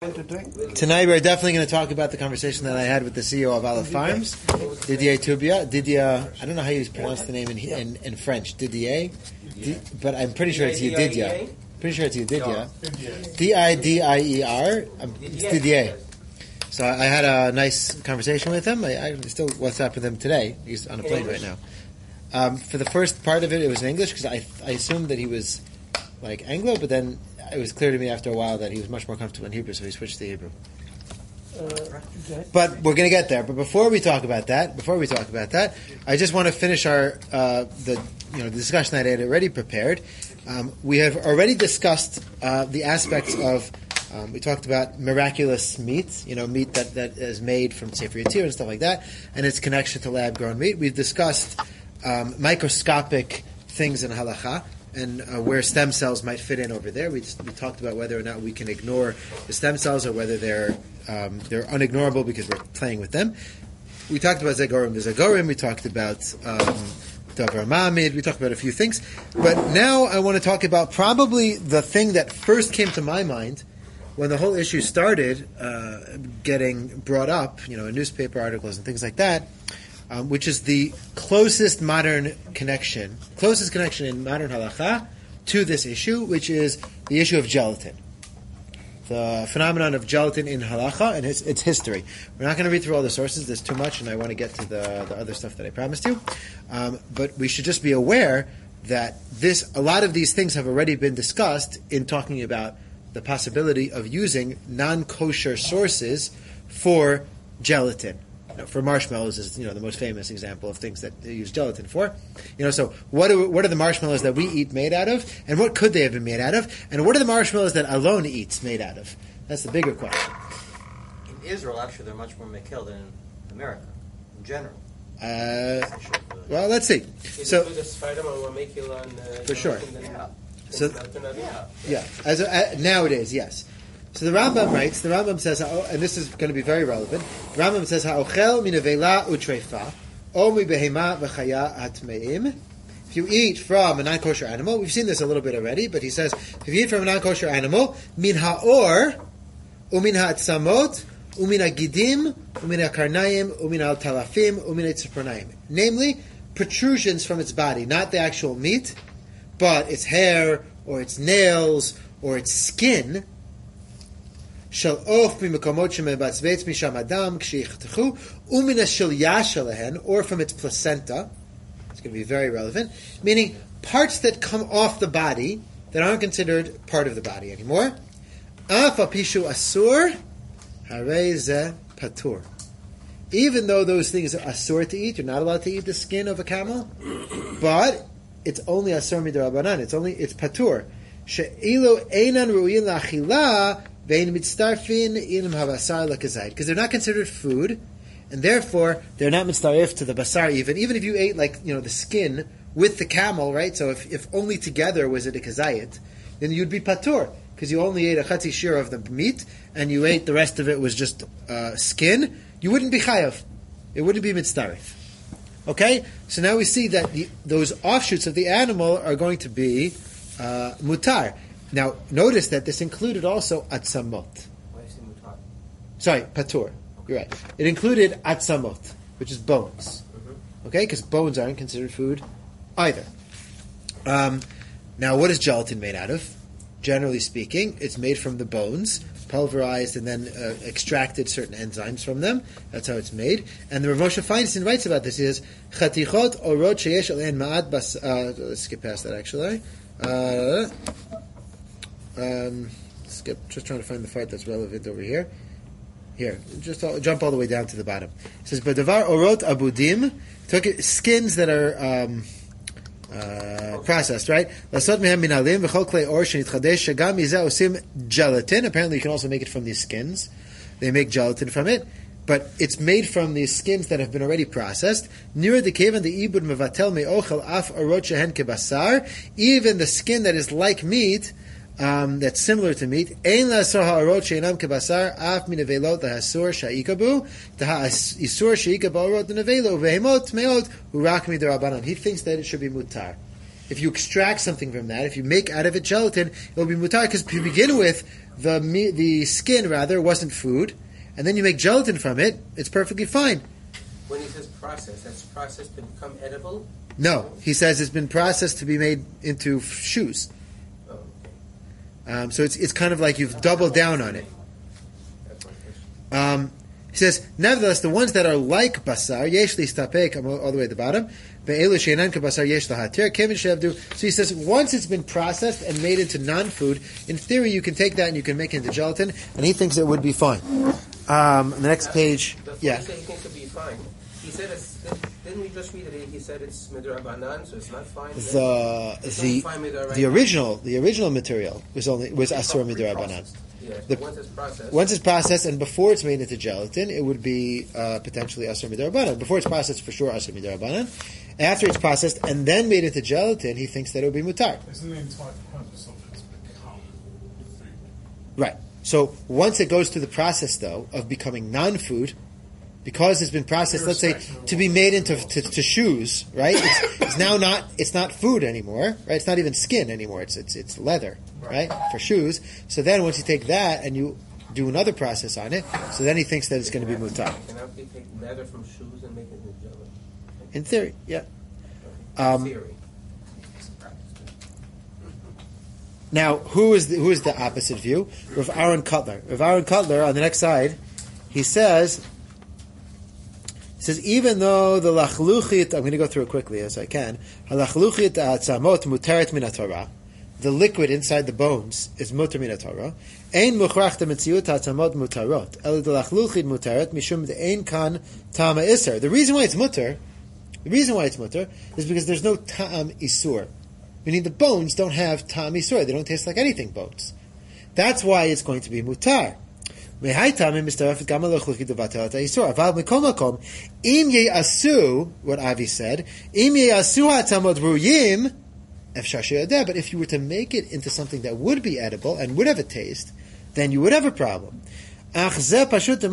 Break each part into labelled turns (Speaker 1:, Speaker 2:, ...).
Speaker 1: Tonight we're definitely going to talk about the conversation that I had with the CEO of Aleph Farms, Didier Toubia. Didier, I don't know how you pronounce the name in French, Didier, but I'm pretty sure it's Didier. Pretty sure it's Didier. Didier. It's Didier. So I had a nice conversation with him. I still WhatsApp with him today. He's on a plane right now. For the first part of it, it was in English because I assumed that he was like Anglo, but then it was clear to me after a while that he was much more comfortable in Hebrew, so he switched to Hebrew. But we're going to get there. But before we talk about that, I just want to finish our the discussion that I had already prepared. We have already discussed the aspects of. We talked about miraculous meat, meat that is made from Sefer Yetzirah and stuff like that, and its connection to lab-grown meat. We've discussed microscopic things in halacha, and where stem cells might fit in over there. We talked about whether or not we can ignore the stem cells or whether they're unignorable because we're playing with them. We talked about Zagorim. We talked about Davar Mamid. We talked about a few things. But now I want to talk about probably the thing that first came to my mind when the whole issue started getting brought up, in newspaper articles and things like that, which is the closest connection in modern halacha to this issue, which is the issue of gelatin. The phenomenon of gelatin in halacha and its history. We're not going to read through all the sources, there's too much, and I want to get to the other stuff that I promised you. But we should just be aware that a lot of these things have already been discussed in talking about the possibility of using non-kosher sources for gelatin. For marshmallows is the most famous example of things that they use gelatin for. So what are the marshmallows that we eat made out of, and what could they have been made out of, and what are the marshmallows that Alon eats made out of? That's the bigger question.
Speaker 2: In Israel, actually, they're much more makil than in America, in general.
Speaker 1: Well, let's see. So for sure. So nowadays, yes. So the Rambam writes, the Rambam says, and this is going to be very relevant, the Rambam says, Ha'ochel minavela utreifa, o mi behema v'chaya hatmeim. If you eat from a non-kosher animal, we've seen this a little bit already, but he says, if you eat from a non-kosher animal, min ha'or, umin ha'atzamot, umin ha'gidim, umin ha'karnayim, umin ha'talafim, umin ha'tzipronayim. Namely, protrusions from its body, not the actual meat, but its hair, or its nails, or its skin, shel of mimakomot shemebatzvetz misham adam kshiyichtachu umin hashilya shelehen, or from its placenta. It's going to be very relevant, meaning parts that come off the body that aren't considered part of the body anymore. Af apishu asur harei ze patur. Even though those things are asur to eat, you're not allowed to eat the skin of a camel, but it's only asur midrabanan. It's patur. She'ilu einan ru'in la'achila because they're not considered food, and therefore they're not mitzaref to the basar. Even if you ate the skin with the camel, right? So if only together was it a kazayit, then you'd be patur because you only ate a chatzi shir of the meat and you ate the rest of it was just skin. You wouldn't be chayav. It wouldn't be mitzaref. Okay, so now we see that those offshoots of the animal are going to be mutar. Now, notice that this included also atzamot.
Speaker 2: Why do you say mutar?
Speaker 1: Sorry, patur. You're right. It included atzamot, which is bones. Mm-hmm. Okay, because bones aren't considered food either. Now, what is gelatin made out of? Generally speaking, it's made from the bones, pulverized and then extracted certain enzymes from them. That's how it's made. And the Rav Moshe Feinstein writes about this. He says, chatichot orot sheyesh alein ma'at bas... let's skip past that, actually. Just trying to find the part that's relevant over here. Here, just jump all the way down to the bottom. It says, "B'davar orot abudim," took skins that are processed, right? Lasot mehem min halim v'chol klei or shenitchadesh shagam yizeh osim gelatin. Apparently, you can also make it from these skins. They make gelatin from it, but it's made from these skins that have been already processed. Nira dekevan the ibud mevatel me'ochel af orot shehen kebasar. Even the skin that is like meat. That's similar to meat. Ein la'asor ha'orot she'enam kebasar af min nevelot lahasur sha'ikabu ha'isur she'ikabu orot nevelo vehemot meot urak midarabanan. He thinks that it should be mutar. if you extract something from that, if you make out of it gelatin, it will be mutar, because to begin with, the skin, rather, wasn't food, and then you make gelatin from it, it's perfectly fine.
Speaker 3: When he says process, that's processed to become edible?
Speaker 1: No, he says it's been processed to be made into shoes.
Speaker 3: Oh, okay.
Speaker 1: So it's kind of like you've doubled down on it.
Speaker 3: That's my question.
Speaker 1: He says, nevertheless, the ones that are like basar, yesh li stapek, all the way at the bottom, ve'elu she'enan kabasar yesh lahatir, kevin she'avdu. So he says, once it's been processed and made into non-food, in theory you can take that and you can make it into gelatin, and he thinks it would be fine. The next page,
Speaker 3: Before
Speaker 1: yeah.
Speaker 3: you say he thinks it'll be fine, he said didn't we just read it? He said it's midrabanan, so it's not fine.
Speaker 1: The original material was asur midrabanan.
Speaker 3: Yeah, once it's processed.
Speaker 1: Once it's processed and before it's made into gelatin, it would be potentially asur midrabanan. Before it's processed, for sure asur midrabanan. After it's processed and then made into gelatin, he thinks that it would be mutar.
Speaker 4: Isn't the entire purpose of it to become food?
Speaker 1: Right. So once it goes through the process, though, of becoming non-food, because it's been processed, let's say, to be made into to shoes, right? It's now not food anymore, right? It's not even skin anymore. It's leather, right? For shoes. So then once you take that and you do another process on it, so then he thinks that it's going to be mutar.
Speaker 3: Can I take leather from shoes and make it into gelatin?
Speaker 1: In theory, yeah.
Speaker 3: In theory.
Speaker 1: Now, who is the opposite view? Rav Aaron Kotler. Rav Aaron Kotler, on the next side, he says, even though the lachluchit, I'm going to go through it quickly as I can, halachluchit atzamot muteret min haTorah, the liquid inside the bones is mutar min haTorah, ein muchrach demetziut atzamot mutarot, el de lachluchit muteret mishum de ein kan tama iser. The reason why it's mutar is because there's no ta'am isur. Meaning the bones don't have ta'am isur. They don't taste like anything bones. That's why it's going to be mutar. What Avi said, but if you were to make it into something that would be edible and would have a taste, then you would have a problem. So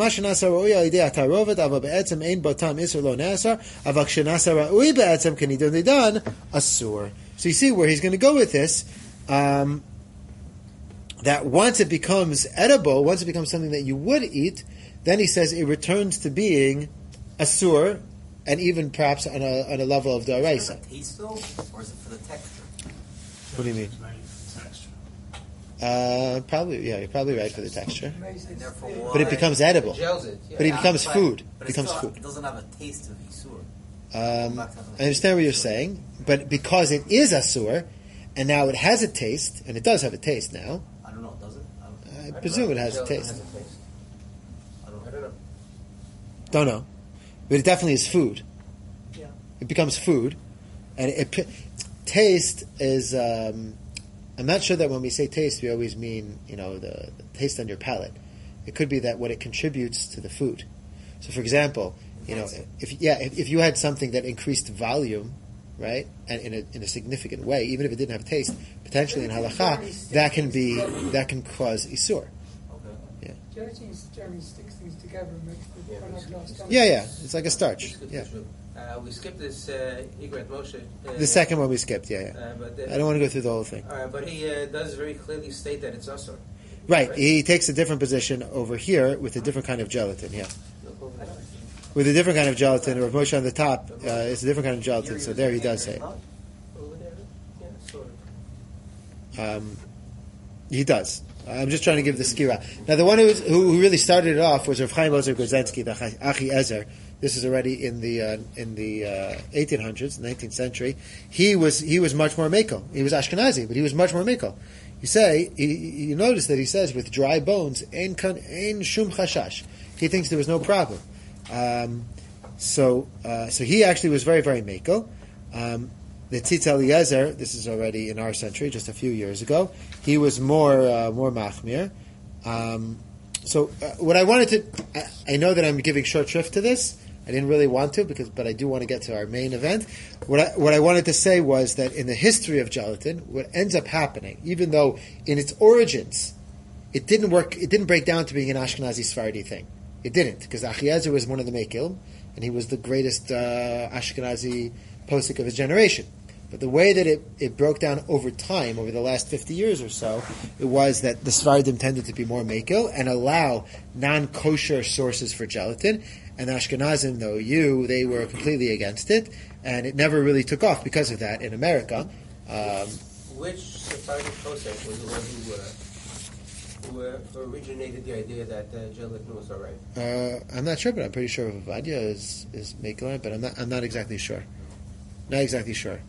Speaker 1: you see where he's going to go with this, that once it becomes edible, once it becomes something that you would eat, then he says it returns to being asur, and even perhaps on a level of daraisa.
Speaker 2: Is it taste though, or is it for the texture?
Speaker 1: What do you mean? Probably, yeah, you're probably right for the texture.
Speaker 2: And therefore,
Speaker 1: But it becomes edible.
Speaker 3: It gels it. Yeah.
Speaker 1: But it becomes food.
Speaker 2: But
Speaker 1: It becomes
Speaker 2: still
Speaker 1: food.
Speaker 2: It doesn't have a taste of isur.
Speaker 1: I understand what you're saying, but because it is asur, and now it has a taste, and it does have a taste now,
Speaker 2: I don't know, does it?
Speaker 1: I presume it has a taste.
Speaker 3: I don't know.
Speaker 1: Don't know. But it definitely is food.
Speaker 2: Yeah.
Speaker 1: It becomes food. And taste is, I'm not sure that when we say taste, we always mean, the taste on your palate. It could be that what it contributes to the food. So for example, if you had something that increased volume, right, and in a significant way, even if it didn't have a taste, potentially in halacha, that can cause isur.
Speaker 3: Okay.
Speaker 5: Jeremy sticks things together and makes the product last.
Speaker 1: Yeah, it's like a starch. Yeah,
Speaker 3: we skipped this Igret Moshe.
Speaker 1: the second one we skipped. Yeah.
Speaker 3: But,
Speaker 1: I don't want to go through the whole thing.
Speaker 3: but he does very clearly state that it's asur.
Speaker 1: Right, he takes a different position over here with a different kind of gelatin. Yeah. With a different kind of gelatin, Rav Moshe on the top, it's a different kind of gelatin, so there he does say it. He does. I'm just trying to give the skira. Now, the one who really started it off was Rav Chaim Ozer Grodzinski, the Achi Ezer. This is already in the 1800s, 19th century. He was much more mekel. He was Ashkenazi, but he was much more mekel. You notice that he says with dry bones, ein shum chashash. He thinks there was no problem. So he actually was very, very mekel. The Tzitz Eliezer, this is already in our century, just a few years ago, he was more machmir. What I wanted to, I know that I'm giving short shrift to this. I didn't really want to, but I do want to get to our main event. What I wanted to say was that in the history of gelatin, what ends up happening, even though in its origins, it didn't break down to being an Ashkenazi Sephardi thing. It didn't, because Achiezer was one of the Mekilim, and he was the greatest Ashkenazi posik of his generation. But the way that it broke down over time, over the last 50 years or so, it was that the Sephardim tended to be more makil and allow non-kosher sources for gelatin, and the Ashkenazim, they were completely against it, and it never really took off because of that in America.
Speaker 3: Which Sephardic process was the one who originated the idea that gelatin was all right?
Speaker 1: I'm not sure, but I'm pretty sure Ovadia is makil, but I'm not exactly sure. Not exactly sure.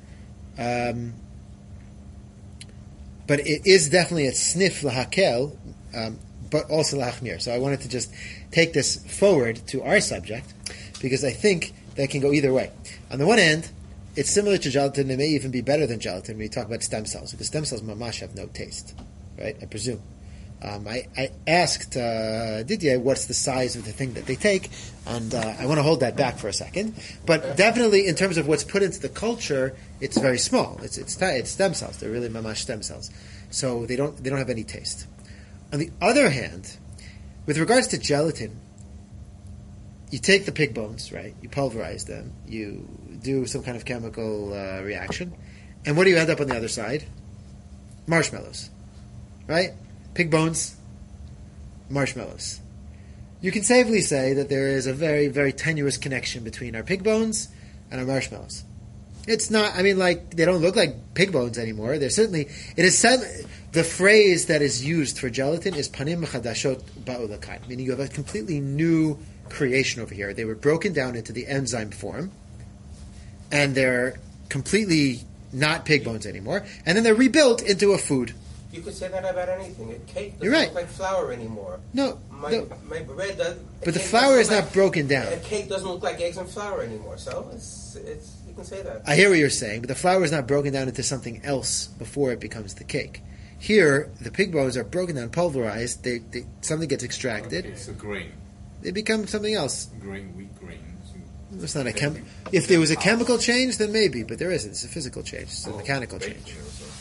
Speaker 1: But it is definitely a sniff lahakel, but also lahachmir. So I wanted to just take this forward to our subject, because I think that can go either way. On the one hand, it's similar to gelatin. It may even be better than gelatin when you talk about stem cells, because stem cells mamash have no taste, right? I presume. I asked Didier what's the size of the thing that they take, and I want to hold that back for a second. But definitely, in terms of what's put into the culture, it's very small. It's stem cells. They're really mamash stem cells, so they don't have any taste. On the other hand, with regards to gelatin, you take the pig bones, right? You pulverize them. You do some kind of chemical reaction, and what do you end up on the other side? Marshmallows, right? Pig bones, marshmallows. You can safely say that there is a very, very tenuous connection between our pig bones and our marshmallows. It's not, they don't look like pig bones anymore. They're certainly, it is said, the phrase that is used for gelatin is panim chadashot ba'ulakan, meaning you have a completely new creation over here. They were broken down into the enzyme form, and they're completely not pig bones anymore, and then they're rebuilt into a food.
Speaker 3: You could say that about anything. A cake doesn't
Speaker 1: You're right.
Speaker 3: look like flour anymore.
Speaker 1: No,
Speaker 3: My bread does.
Speaker 1: but the flour is not broken down.
Speaker 3: A cake doesn't look like eggs and flour anymore. So it's you can say that.
Speaker 1: I hear what you're saying, but the flour is not broken down into something else before it becomes the cake. Here, the pig bones are broken down, pulverized. Something gets extracted.
Speaker 4: It's a grain.
Speaker 1: They become something else.
Speaker 4: Wheat grain.
Speaker 1: It's not a If there was a chemical change, then maybe, but there isn't. It's a physical change. It's a mechanical change.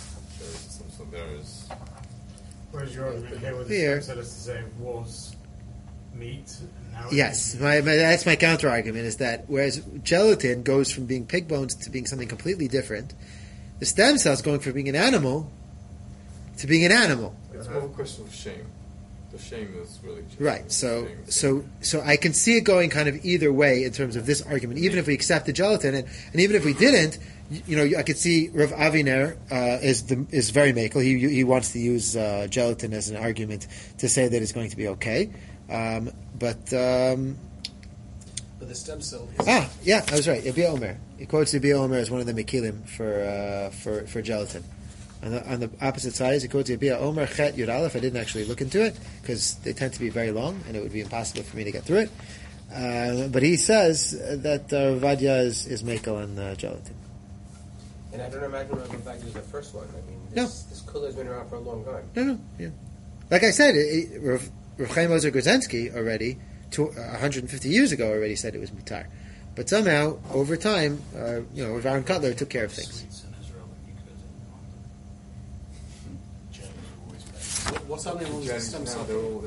Speaker 6: Whereas your argument here with the
Speaker 1: Here.
Speaker 6: stem cell is to say was meat. And now
Speaker 1: Yes, that's my counter argument. Is that whereas gelatin goes from being pig bones to being something completely different, the stem cells going from being an animal to being an animal.
Speaker 7: It's more of a question of shame. The shame is really just
Speaker 1: Right. So I can see it going kind of either way in terms of this argument. Even if we accept the gelatin, and even if we didn't, I could see Rav Aviner is very makel. He wants to use gelatin as an argument to say that it's going to be okay. But
Speaker 8: the stem cell.
Speaker 1: Yeah, I was right. Yabia Omer. He quotes Yabia Omer as one of the mekilim for gelatin. On the opposite side, he quotes Yabia Omer Chet Yud Aleph. I didn't actually look into it because they tend to be very long, and it would be impossible for me to get through it. But he says that Vadia is mekel on gelatin.
Speaker 3: And I don't imagine Rav Vadia is the first one. This kula has been around for a long time.
Speaker 1: No. Yeah. Like I said, Rav Chaim Ozer Grodzinski already, 150 years ago, already said it was mutar. But somehow, over time, Rav Aaron Cutler took care of things.
Speaker 8: What's happening with the stem cell?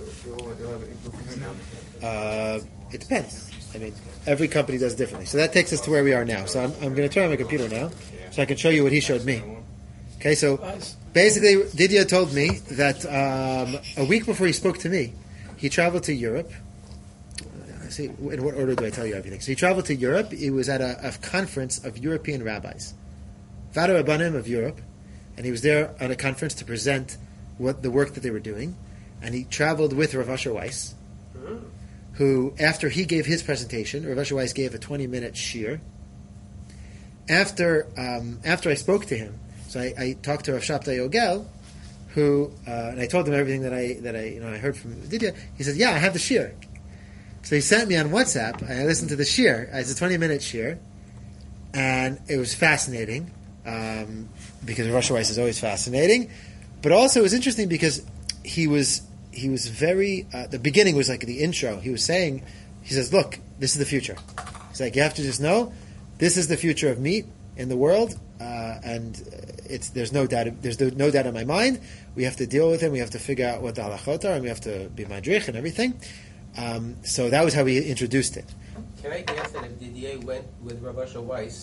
Speaker 1: It depends. Every company does differently. So that takes us to where we are now. So I'm going to turn on my computer now, so I can show you what he showed me. Okay, so basically, Didier told me that a week before he spoke to me, he traveled to Europe. See, in what order do I tell you everything? So he traveled to Europe. He was at a conference of European rabbis, Vada Rabbanim of Europe, and he was there on a conference to present the work that they were doing. And he traveled with Rav Asher Weiss, who, after he gave his presentation, Rav Asher Weiss gave a 20-minute shiur. After I spoke to him, so I talked to Rav Shabtai Yogel, who and I told him everything that I heard from Didier. He said, "Yeah, I have the shiur." So he sent me on WhatsApp, and I listened to the shiur. It's a 20-minute shiur, and it was fascinating because Rav Asher Weiss is always fascinating, but also it was interesting because he was very. The beginning was like the intro. He says, "Look, this is the future." He's like, "You have to just know, this is the future of meat in the world, and there's no doubt in my mind. We have to deal with it. We have to figure out what the halachot are, and we have to be madrich and everything." So that was how he introduced it.
Speaker 3: Can I guess that if Didier went with Rav Asher Weiss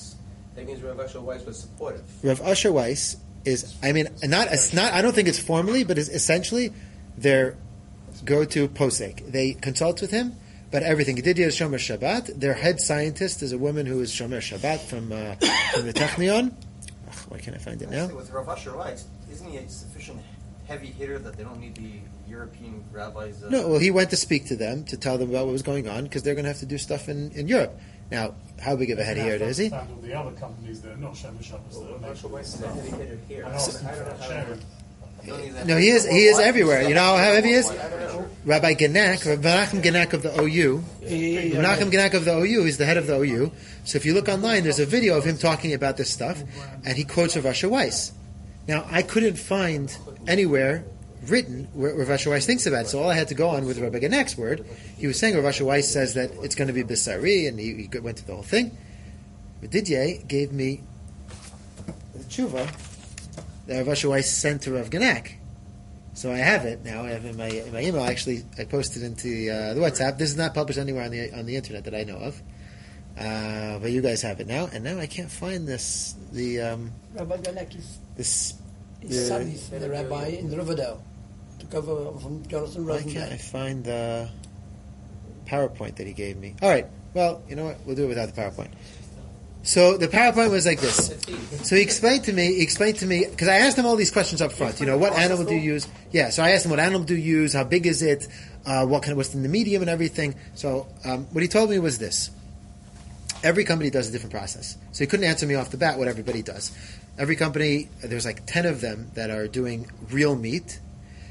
Speaker 3: That means Rav Asher Weiss was supportive.
Speaker 1: Rav Asher Weiss is, I mean, it's not. I don't think it's formally, but it's essentially their go-to posek. They consult with him about everything. Gedidia is Shomer Shabbat. Their head scientist is a woman who is Shomer Shabbat from the Technion. Why can't I find it now?
Speaker 2: With Rav Asher Weiss, isn't he a sufficient heavy hitter that they don't need the European rabbis?
Speaker 1: No, well, he went to speak to them to tell them about what was going on because they're going to have to do stuff in Europe. Now, how big of a head hitter is he?
Speaker 6: All the other companies that are not Shomer Shabbos that are
Speaker 3: Rav Asher
Speaker 6: making
Speaker 3: Weiss is a heavy hitter here.
Speaker 6: I
Speaker 3: I don't know how.
Speaker 6: sharing.
Speaker 1: No, he is everywhere. You know how heavy he is? Rabbi Genek, Rabbi Menachem Genek of the OU. Menachem Genek of the OU, he's the head of the OU. So if you look online, there's a video of him talking about this stuff, and he quotes Rav Asher Weiss. Now, I couldn't find anywhere written where Rav Asher Weiss thinks about it, so all I had to go on with Rabbi Genek's word. He was saying Rav Asher Weiss says that it's going to be Bisari, and he went through the whole thing. But Didier gave me the tshuva that Rav Asher Weiss sent to Rav Genek. So I have it now. I have it in my email. Actually, I posted into the WhatsApp. This is not published anywhere on the internet that I know of. But you guys have it now, and now I can't find this.
Speaker 5: Rabbi Genek is his son is the rabbi in Riverdale. Took over from Jonathan
Speaker 1: Why can't I
Speaker 5: Rosenberg.
Speaker 1: find the PowerPoint that he gave me? All right. Well, you know what? We'll do it without the PowerPoint. So the PowerPoint was like this. So he explained to me, because I asked him all these questions up front. You know, what animal do you use? Yeah, so I asked him what animal do you use, how big is it, what's in the medium and everything. So what he told me was this. Every company does a different process. So he couldn't answer me off the bat what everybody does. Every company, there's like 10 of them that are doing real meat.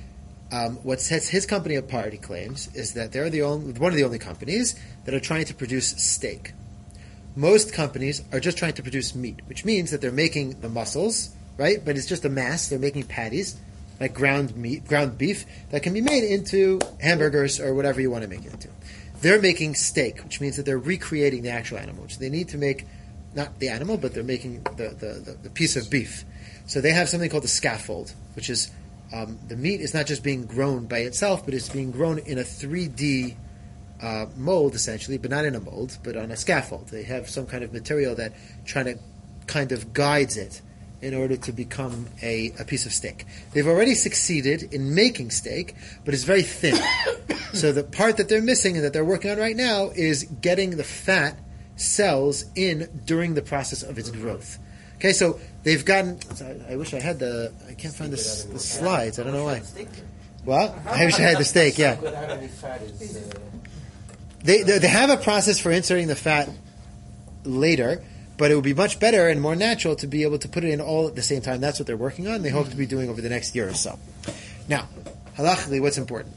Speaker 1: What sets his company apart, he claims, is that they're one of the only companies that are trying to produce steak. Most companies are just trying to produce meat, which means that they're making the muscles, right? But it's just a mass. They're making patties, like ground beef, that can be made into hamburgers or whatever you want to make it into. They're making steak, which means that they're recreating the actual animal, which they need to make, not the animal, but they're making the piece of beef. So they have something called the scaffold, which is the meat is not just being grown by itself, but it's being grown in a 3D mold, essentially, but not in a mold, but on a scaffold. They have some kind of material that kind of guides it in order to become a piece of steak. They've already succeeded in making steak, but it's very thin. So the part that they're missing and that they're working on right now is getting the fat cells in during the process of its growth. Okay, so they've gotten... I wish I had I can't find the slides. I don't know why. Well, I wish I had the steak, yeah.
Speaker 3: Without any fat is...
Speaker 1: They have a process for inserting the fat later, but it would be much better and more natural to be able to put it in all at the same time. That's what they're working on. They hope to be doing over the next year or so. Now, halachically, what's important?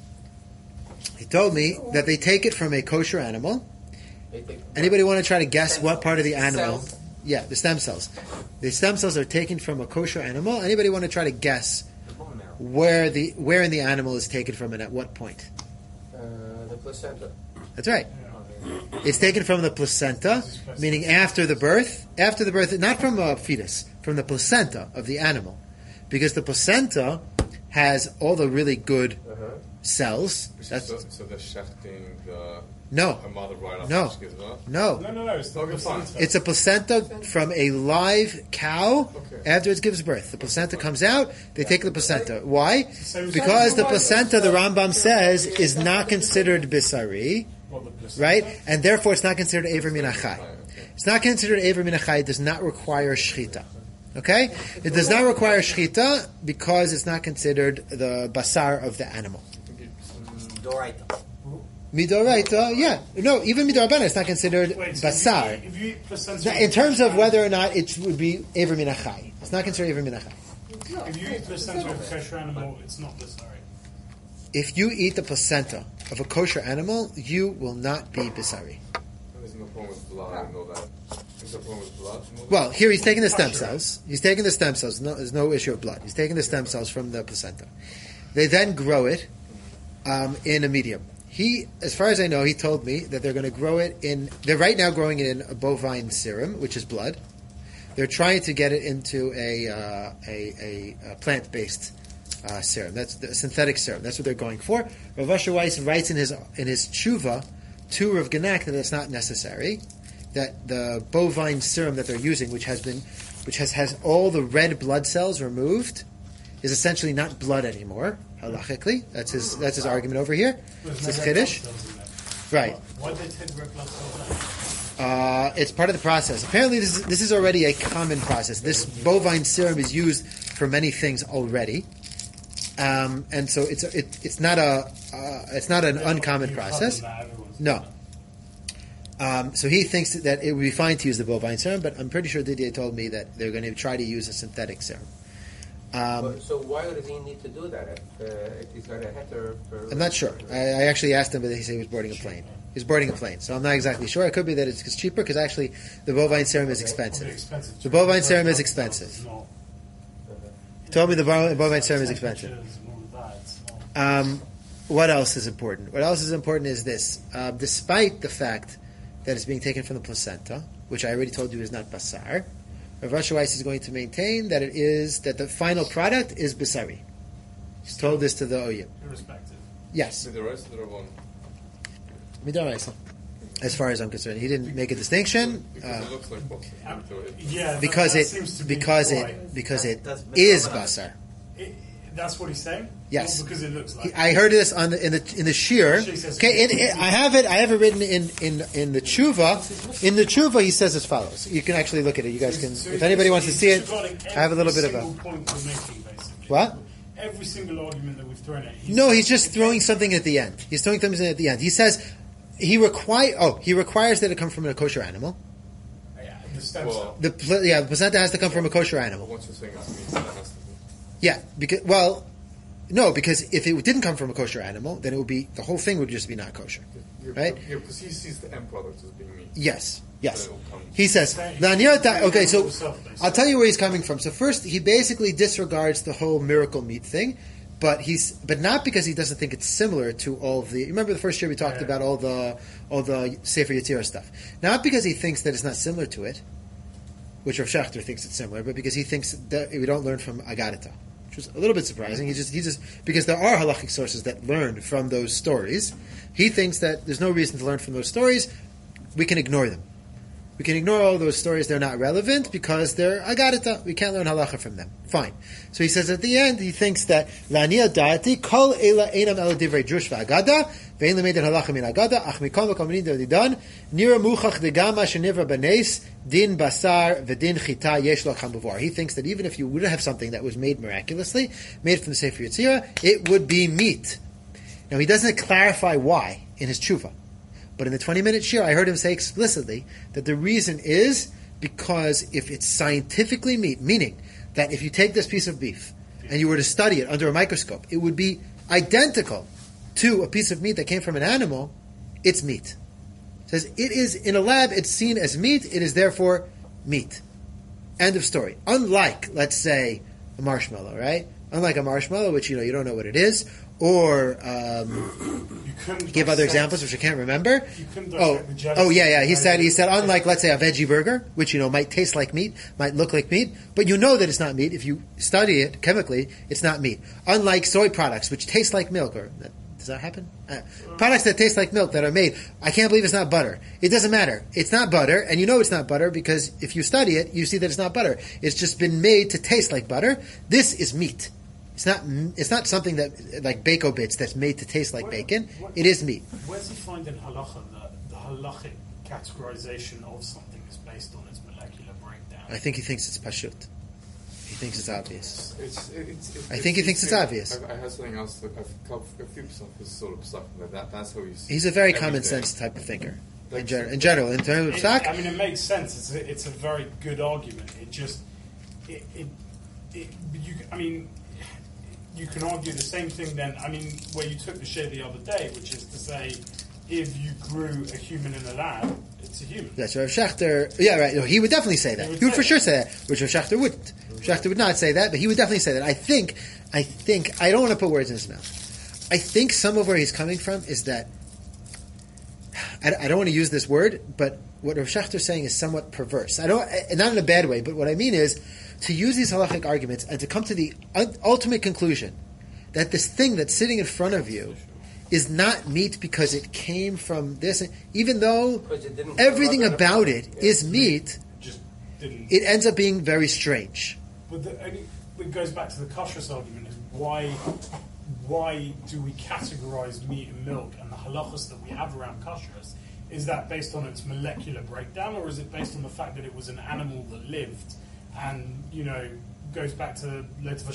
Speaker 1: He told me that they take it from a kosher animal. Anybody want to try to guess what part of the animal?
Speaker 3: Cells?
Speaker 1: Yeah, the stem cells. The stem cells are taken from a kosher animal. Anybody want to try to guess
Speaker 2: The bone marrow.
Speaker 1: where in the animal is taken from and at what point?
Speaker 3: The placenta.
Speaker 1: That's right. It's taken from the placenta, meaning after the birth, not from a fetus, from the placenta of the animal. Because the placenta has all the really good cells.
Speaker 7: So they're shechting a
Speaker 1: No.
Speaker 7: mother right after
Speaker 1: No.
Speaker 7: she gives birth?
Speaker 1: No.
Speaker 6: No, it's the
Speaker 7: Okay, fine.
Speaker 6: placenta.
Speaker 1: It's a placenta from a live cow
Speaker 7: Okay.
Speaker 1: after it gives birth. The placenta comes out, they take the placenta. Why?
Speaker 6: So-
Speaker 1: Because the placenta, the Rambam says, is not considered bisari,
Speaker 6: What, the placenta?
Speaker 1: right? And therefore it's not considered Ever Min HaChai. It's not considered Ever Min HaChai, it does not require Shechita. Okay? It does not require Shechita because it's not considered the basar of the animal.
Speaker 2: Doraita.
Speaker 1: Midoraita, yeah. No, even Midorabana is not considered
Speaker 6: Wait, so
Speaker 1: basar.
Speaker 6: if you eat placenta...
Speaker 1: In terms of whether or not it would be Ever Min HaChai. It's not considered Ever Min HaChai.
Speaker 6: If you eat placenta of a kosher animal, it's not basari.
Speaker 1: If you eat the placenta of a kosher animal, you will not be bisari.
Speaker 7: There's no problem with blood, I know that. There's no problem with blood. You know that?
Speaker 1: Well, here he's taking the stem cells. He's taking the stem cells. No, there's no issue of blood. He's taking the stem cells from the placenta. They then grow it in a medium. He, as far as I know, he told me that they're going to grow it in... They're right now growing it in a bovine serum, which is blood. They're trying to get it into a plant-based serum. That's the synthetic serum. That's what they're going for. Rav Asher Weiss writes in his tshuva to Rav Genek that it's not necessary that the bovine serum that they're using, which has all the red blood cells removed, is essentially not blood anymore, halachically. That's his argument over here. It's his chiddush. Right.
Speaker 6: Why did they take red blood cells out?
Speaker 1: It's part of the process. Apparently, this is already a common process. This bovine serum is used for many things already, and so it's not an uncommon process. No. So he thinks that it would be fine to use the bovine serum, but I'm pretty sure Didier told me that they're going to try to use a synthetic serum.
Speaker 3: So why does he need to do that if he's got a heter?
Speaker 1: I'm not sure. I actually asked him, but he said he was boarding a plane. He was boarding a plane, so I'm not exactly sure. It could be that it's cheaper, because actually the bovine serum is expensive. The bovine serum is expensive. He told me the bovine serum is expensive. What else is important? What else is important is this. Despite the fact that it's being taken from the placenta, which I already told you is not basar, Rav Asher Weiss is going to maintain that the final product is basari. He's told this to the Oyim.
Speaker 6: Irrespective.
Speaker 1: Yes. Midaraisa. As far as I'm concerned, he didn't make a distinction.
Speaker 7: Because it looks like basar.
Speaker 6: Yeah,
Speaker 1: because it is basar.
Speaker 6: That's what he's saying.
Speaker 1: Yes,
Speaker 6: or because it looks like.
Speaker 1: I heard this in the shir. Okay, I have it written in the tshuva. In the tshuva, he says as follows. You can actually look at it. You guys can, if anybody wants to see it. I have a little bit of a
Speaker 6: point we're making, basically.
Speaker 1: What?
Speaker 6: Every single argument that we've thrown at.
Speaker 1: He's just throwing something at the end. He's throwing something at the end. He says he requires that it come from a kosher animal.
Speaker 6: Yeah, the stem cell.
Speaker 1: The placenta has to come from a kosher animal.
Speaker 7: Once you're saying it's meat, it has to be.
Speaker 1: Yeah, because if it didn't come from a kosher animal, then it would be, the whole thing would just be not kosher, right?
Speaker 7: Yeah, because he sees the end product as being meat.
Speaker 1: Yes.
Speaker 7: So
Speaker 1: He says, okay, so I'll tell you where he's coming from. So first, he basically disregards the whole miracle meat thing, but not because he doesn't think it's similar to all of the. You remember the first year we talked about all the Sefer Yetzirah stuff. Not because he thinks that it's not similar to it, which Rav Schachter thinks it's similar, but because he thinks that we don't learn from Agadita, which was a little bit surprising. He just because there are halachic sources that learn from those stories. He thinks that there's no reason to learn from those stories. We can ignore them. We can ignore all those stories. They're not relevant because they're agadita. We can't learn halacha from them. Fine. So he says at the end, he thinks that la'aniya da'ati kol ela einam ela divrei drush v'agada ve'en lemedin halacha min agada ach mikol makom min didan nira muchach degama shenivra b'neis din basar v'din chita yesh lo cham b'var. He thinks that even if you would have something that was made miraculously, made from the Sefer Yetzirah, it would be meat. Now he doesn't clarify why in his tshuva. But in the 20-minute shir, I heard him say explicitly that the reason is because if it's scientifically meat, meaning that if you take this piece of beef and you were to study it under a microscope, it would be identical to a piece of meat that came from an animal, it's meat. It says it is in a lab, it's seen as meat, it is therefore meat. End of story. Unlike, let's say, a marshmallow, right? Unlike a marshmallow, which you don't know what it is, or give other examples which I can't remember. He said unlike, let's say, a veggie burger, which might taste like meat, might look like meat, but you know that it's not meat. If you study it chemically, it's not meat. Unlike soy products, which taste like milk, does that happen? Products that taste like milk that are made, I can't believe it's not butter. It doesn't matter. It's not butter, and you know it's not butter because if you study it, you see that it's not butter. It's just been made to taste like butter. This is meat. It's not something that like bacon bits that's made to taste like bacon. It is meat.
Speaker 6: Where's he finding halacha that the halachic categorization of something is based on its molecular breakdown?
Speaker 1: I think he thinks it's pashut. He thinks it's obvious.
Speaker 7: I
Speaker 1: think he thinks it's obvious.
Speaker 7: I have something else. A few stuff is sort of stuff like that. That's how he's.
Speaker 1: He's a very common sense type of thinker. In general, in terms of stock.
Speaker 6: I mean, it makes sense. It's a very good argument. You can argue the same thing then, where you took the share the other day, which is to say, if you grew a human in a lab, it's a human.
Speaker 1: That's Rav Schachter. Yeah, right. No, he would definitely say that. He would for sure say that, which Rav Schachter wouldn't. Rav Schachter would not say that, but he would definitely say that. I think, I don't want to put words in his mouth. I think some of where he's coming from is that, I don't want to use this word, but what Rav Schachter is saying is somewhat perverse. Not in a bad way, but what I mean is, to use these halachic arguments and to come to the ultimate conclusion that this thing that's sitting in front of you is not meat because it came from this, even though
Speaker 3: Because it didn't
Speaker 1: everything
Speaker 3: come out of the
Speaker 1: about
Speaker 3: farm.
Speaker 1: it is meat,
Speaker 6: Just didn't.
Speaker 1: it ends up being very strange.
Speaker 6: But it goes back to the kashrus argument: is why do we categorize meat and milk and the halachas that we have around kashrus? Is that based on its molecular breakdown, or is it based on the fact that it was an animal that lived and goes back to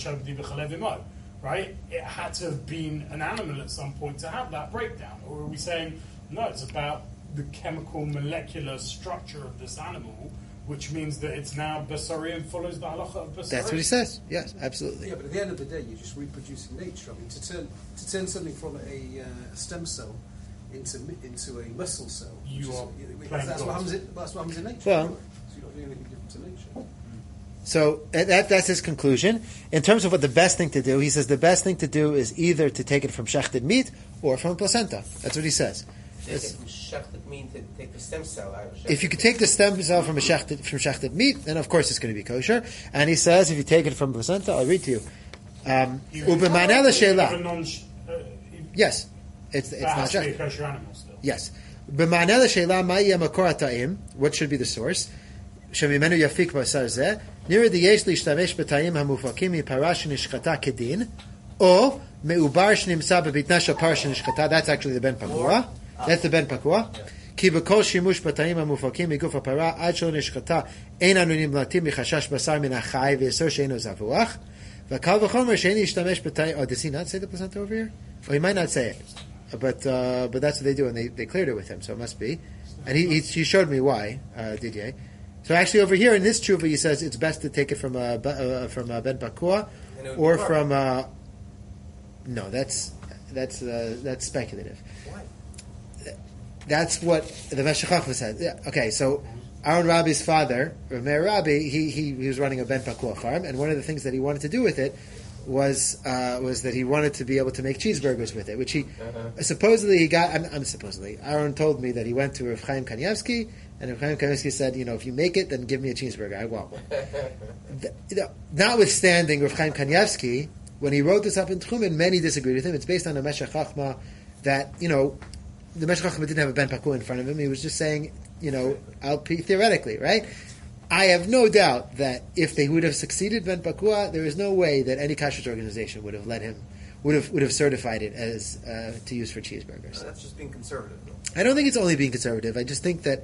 Speaker 6: right? It had to have been an animal at some point to have that breakdown, or are we saying no? It's about the chemical molecular structure of this animal, which means that it's now basari and follows the halacha of basari.
Speaker 1: That's what he says. Yes, absolutely.
Speaker 8: Yeah, but at the end of the day, you're just reproducing nature. I mean, to turn something from a stem cell into a muscle cell. That's what happens in nature.
Speaker 1: Well,
Speaker 8: anyway. So you're not doing anything different to nature.
Speaker 1: So that's his conclusion. In terms of what the best thing to do, he says the best thing to do is either to take it from shechted meat or from placenta. That's what he says.
Speaker 3: Shechted meat to take the stem cell out of
Speaker 1: If you could take the stem cell from shechted meat, then of course it's going to be kosher. And he says if you take it from placenta, I'll read to you. Ubemanel sheila. Yes, it's not
Speaker 6: has to be a
Speaker 1: shechted.
Speaker 6: kosher animal still.
Speaker 1: Yes. B'ma'aneh sheila ma'iyeh makor ha'ta'im. What should be the source? שממנו יפיק בשר זה, נראה דייש להשתמש בתאים המופקים מפרה שנשחטה כדין, או מעובר שנמצא בבטנה של פרה שנשחטה, that's actually the בן פגוע, that's the בן פגוע, כי בכל שימוש בתאים המופקים מגוף הפרה, עד שלא נשחטה, אין אנו נמלטים מחשש בשר מן החי, ויסור שאינו זבוח, וקל וחומר שאין להשתמש בתאים, does he not say the placenta over here? Or he might not say it, but that's what they do, and they cleared it with him, so it must be. And he showed me why, Didier. So actually, over here in this tshuva, he says it's best to take it from Ben Pakua, or from. No, that's speculative.
Speaker 3: Why?
Speaker 1: That's what the Meshech Chochmah said. Yeah, okay, so Aaron Rabbi's father, Meir Rabbi, he was running a Ben Pakua farm, and one of the things that he wanted to do with it was that he wanted to be able to make cheeseburgers with it, which he supposedly he got. I'm supposedly Aaron told me that he went to Rav Chaim Kanievsky. And Rav Chaim Kanievsky said, if you make it, then give me a cheeseburger. I want one. Notwithstanding Rav Chaim Kanievsky, when he wrote this up in Tchumen, many disagreed with him. It's based on a Meshech Chochmah that, the Meshech Chochmah didn't have a Ben Pakua in front of him. He was just saying, theoretically, right? I have no doubt that if they would have succeeded Ben Pakua, there is no way that any kashrut organization would have let him, would have certified it as to use for cheeseburgers.
Speaker 2: That's just being conservative, though.
Speaker 1: I don't think it's only being conservative. I just think that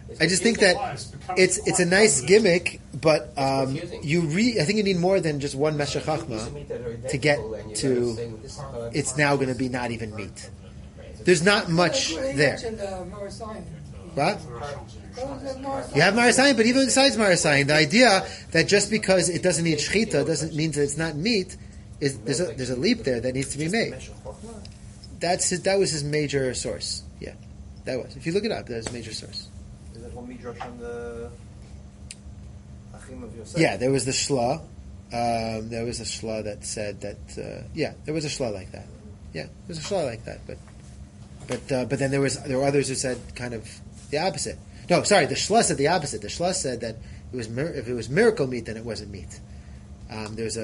Speaker 1: it's a nice gimmick, but I think you need more than just one Meshech Chochmah to get to. It's now going to be not even meat. There's not much there. What? You have Marasayin, but even besides Marasayin, the idea that just because it doesn't need shchita doesn't mean that it's not meat is there's a leap there that needs to be made. That was his major source. Yeah, that was. If you look it up, that was his major source.
Speaker 2: Is that one midrash on the Achim of Yosef?
Speaker 1: Yeah, there was the shla. There was a shla that said that. There was a shla like that. Yeah, there was a shla like that. But then there were others who said kind of the opposite. No, sorry, the shla said the opposite. The shla said that if it was miracle meat, then it wasn't meat. There's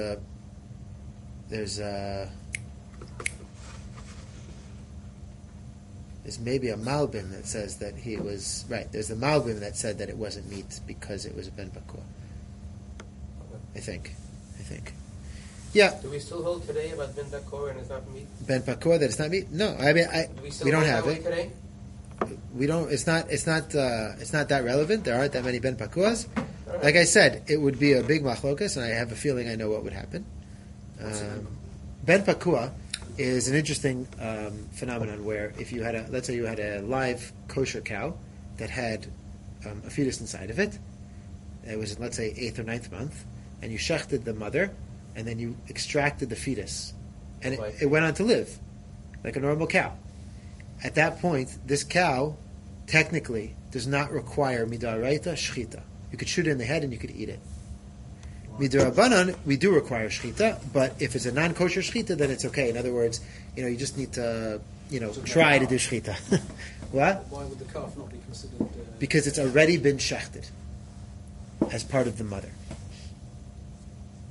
Speaker 1: maybe a Malbim that says that he was right. There's the Malbim that said that it wasn't meat because it was a Ben Pakua. I think. Yeah.
Speaker 3: Do we still hold today about Ben Pakua and it's not meat?
Speaker 1: Ben Pakua that it's not meat? No, I mean we don't have it
Speaker 3: today.
Speaker 1: We don't. It's not that relevant. There aren't that many Ben Pakuas. Right. Like I said, it would be a big machlokas, and I have a feeling I know what would happen. Ben Pakua is an interesting phenomenon where if you had let's say you had a live kosher cow that had a fetus inside of it. It was, let's say, 8th or 9th month, and you shechted the mother, and then you extracted the fetus, and it went on to live like a normal cow. At that point, this cow technically does not require midaraita shchita. You could shoot it in the head and you could eat it. Midarabanan, we do require shchita, but if it's a non-kosher shchita, then it's okay. In other words, you just need to, try to do shchita. What?
Speaker 8: Why would the calf not be considered?
Speaker 1: Because it's already been shechted as part of the mother.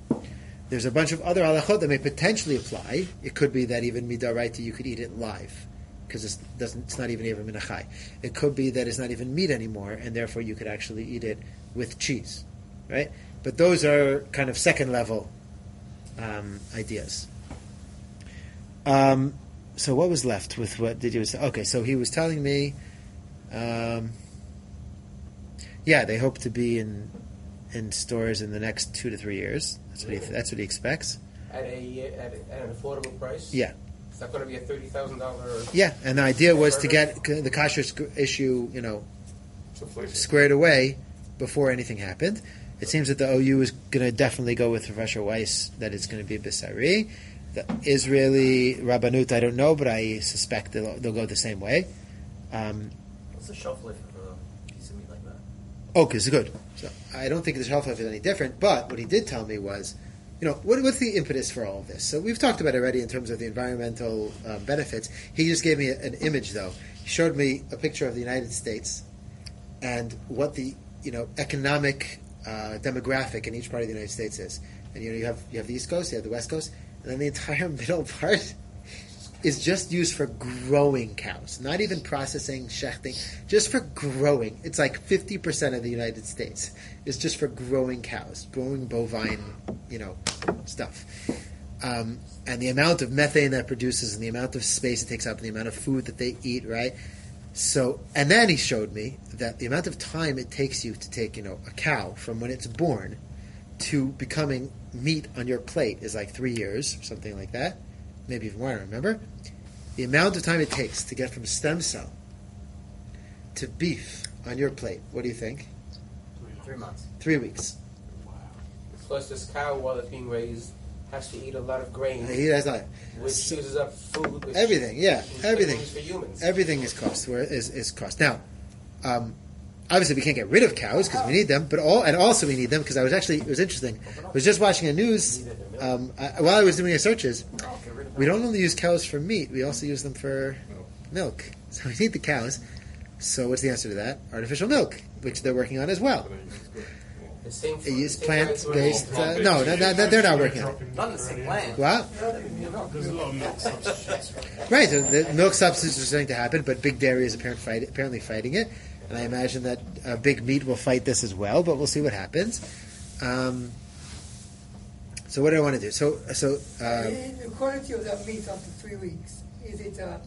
Speaker 1: There's a bunch of other halachot that may potentially apply. It could be that even midaraita you could eat it live. because it's not even Ever Minachai. It could be that it's not even meat anymore, and therefore you could actually eat it with cheese, right? But those are kind of second level ideas. So what was left with what did you say? Okay, so he was telling me, they hope to be in stores in the next 2 to 3 years. That's what he expects.
Speaker 3: At an affordable price.
Speaker 1: Yeah.
Speaker 3: It's not going to be a $30,000.
Speaker 1: Yeah, and the idea was to get the kasher issue, squared away before anything happened. It seems that the OU is going to definitely go with Professor Weiss that it's going to be Bisari. The Israeli Rabbanut, I don't know, but I suspect they'll go the same way.
Speaker 2: What's the shelf life of a piece of meat like that?
Speaker 1: Okay, it's good. So I don't think the shelf life is any different, but what he did tell me was, what's the impetus for all of this? So we've talked about it already in terms of the environmental benefits. He just gave me an image, though. He showed me a picture of the United States and what the economic demographic in each part of the United States is. And you have the East Coast, you have the West Coast, and then the entire middle part is just used for growing cows, not even processing, shechting, just for growing. It's like 50% of the United States is just for growing cows, growing bovine, stuff. And the amount of methane that produces and the amount of space it takes up and the amount of food that they eat, right? So, and then he showed me that the amount of time it takes you to take, a cow from when it's born to becoming meat on your plate is like 3 years, or something like that. Maybe even more, I don't remember. The amount of time it takes to get from stem cell to beef on your plate, what do you think?
Speaker 2: 3 months.
Speaker 1: 3 weeks.
Speaker 6: Wow.
Speaker 3: Plus, this cow, while it's being raised, has to eat a lot of grain,
Speaker 1: He has not.
Speaker 3: which uses up food. Which
Speaker 1: Everything, yeah, everything.
Speaker 3: is for humans.
Speaker 1: Everything is cost. Is cost. Now, obviously, we can't get rid of cows because we need them, but also we need them because it was interesting. I was just watching a news while I was doing my searches. We don't only use cows for meat; we also use them for milk. So we need the cows. So what's the answer to that? Artificial milk, which they're working on as well.
Speaker 3: The same
Speaker 1: They use
Speaker 3: same
Speaker 1: plant-based.
Speaker 3: plants
Speaker 1: No, they're not working on it.
Speaker 2: Not in the same plant.
Speaker 1: What?
Speaker 6: There's a lot of milk substitutes.
Speaker 1: Right, so the milk substitutes are starting to happen, but Big Dairy is apparently fighting it, and I imagine that Big Meat will fight this as well. But we'll see what happens. So what do I want to do? So
Speaker 5: the quality of that meat after 3 weeks, is it a